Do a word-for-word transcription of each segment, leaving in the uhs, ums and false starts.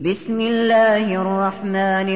بسم الله الرحمن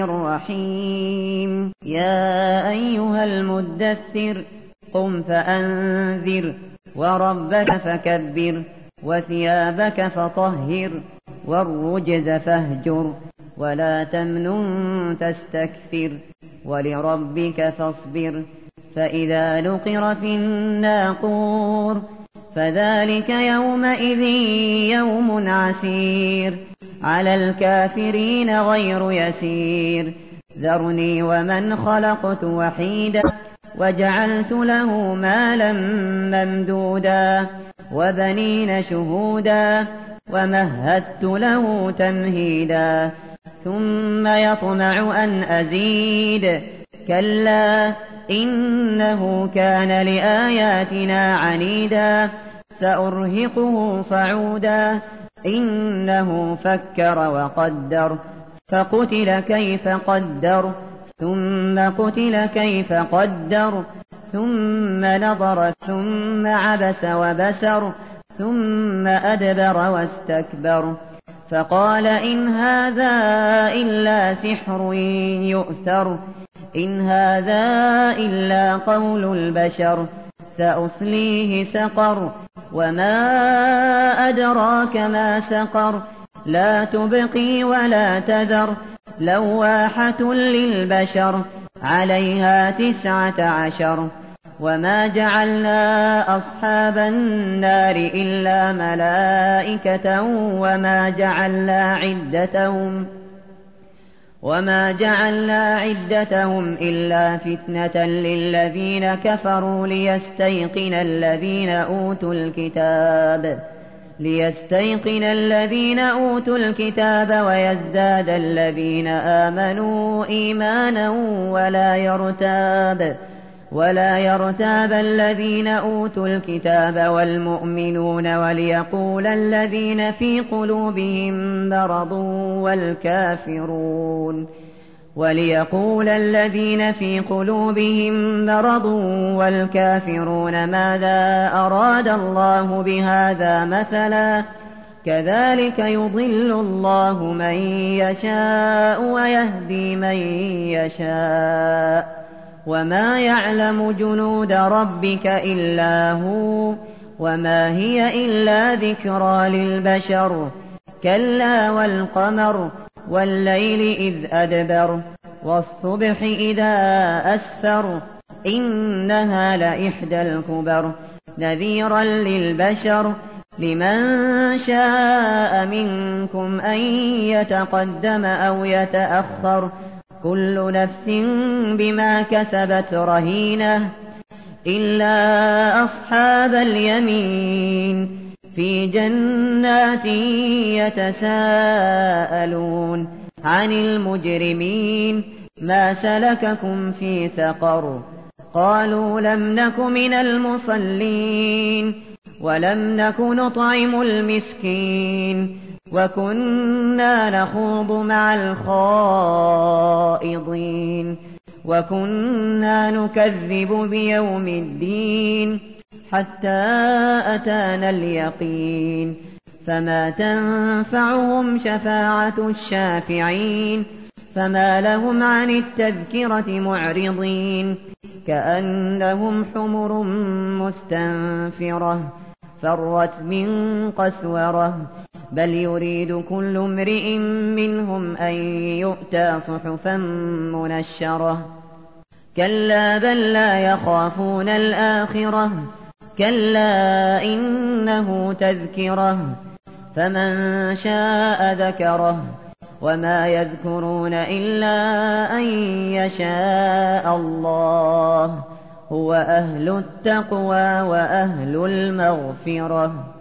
الرحيم يا أيها المدثر قم فأنذر وربك فكبر وثيابك فطهر والرجز فاهجر ولا تمنن تستكثر ولربك فاصبر فإذا نقر في الناقور فذلك يومئذ يوم عسير على الكافرين غير يسير ذرني ومن خلقت وحيدا وجعلت له مالا ممدودا وبنين شهودا ومهدت له تمهيدا ثم يطمع أن أزيد كلا إنه كان لآياتنا عنيدا سأرهقه صعودا إنه فكر وقدر فقتل كيف قدر ثم قتل كيف قدر ثم نظر ثم عبس وبسر ثم أدبر واستكبر فقال إن هذا إلا سحر يؤثر إن هذا إلا قول البشر سأصليه سقر وما أدراك ما سقر لا تبقي ولا تذر لواحة للبشر عليها تسعة عشر وما جعلنا أصحاب النار إلا ملائكة وما جعلنا عدتهم وما جعلنا عدتهم إلا فتنة للذين كفروا ليستيقن الذين أوتوا الكتاب ليستيقن الذين أوتوا الكتاب ويزداد الذين آمنوا إيمانا ولا يرتاب ولا يرتاب الذين أوتوا الكتاب والمؤمنون وليقول الذين في قلوبهم مرض والكافرون وليقول الذين في قلوبهم مرض والكافرون ماذا أراد الله بهذا مثلا كذلك يضل الله من يشاء ويهدي من يشاء وما يعلم جنود ربك إلا هو وما هي إلا ذكرى للبشر كلا والقمر والليل إذ أدبر والصبح إذا أسفر إنها لإحدى الكبر نذيرا للبشر لمن شاء منكم أن يتقدم أو يتأخر كل نفس بما كسبت رهينة إلا أصحاب اليمين في جنات يتساءلون عن المجرمين ما سلككم في سقر قالوا لم نك من المصلين ولم نك نطعم المسكين وكنا نخوض مع الخائضين وكنا نكذب بيوم الدين حتى أتانا اليقين فما تنفعهم شفاعة الشافعين فما لهم عن التذكرة معرضين كأنهم حمر مستنفرة فرت من قسورة بل يريد كل امرئ منهم أن يؤتى صحفا منشرة كلا بل لا يخافون الآخرة كلا إنه تذكرة فمن شاء ذكره وما يذكرون إلا أن يشاء الله هو أهل التقوى وأهل المغفرة.